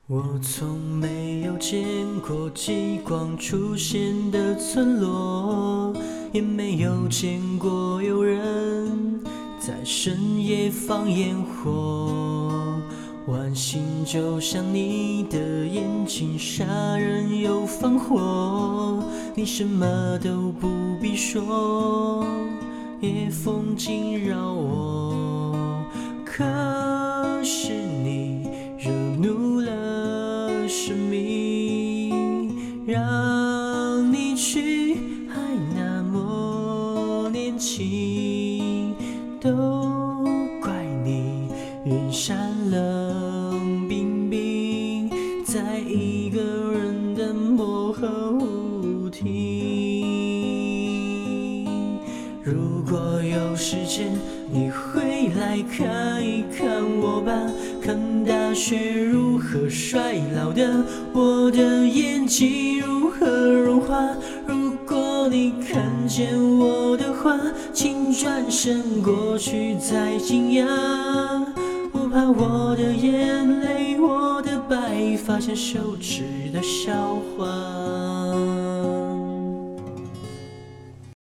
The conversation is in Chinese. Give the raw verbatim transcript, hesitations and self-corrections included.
我从没有见过极光出现的村落，也没有见过有人在深夜放烟火。晚星就像你的眼睛，杀人又放火，你什么都不必说，夜风惊扰我。可是你惹怒了生命，让你去爱那么年轻，都怪你云山冷冰冰，在一个人的漠河舞厅。如果有时间，你会来看一看我吧，看大雪如何衰老的，我的眼睛如何融化。如果你看见我的话，请转身过去再惊讶。我怕我的眼泪，我的白发像羞耻的笑话。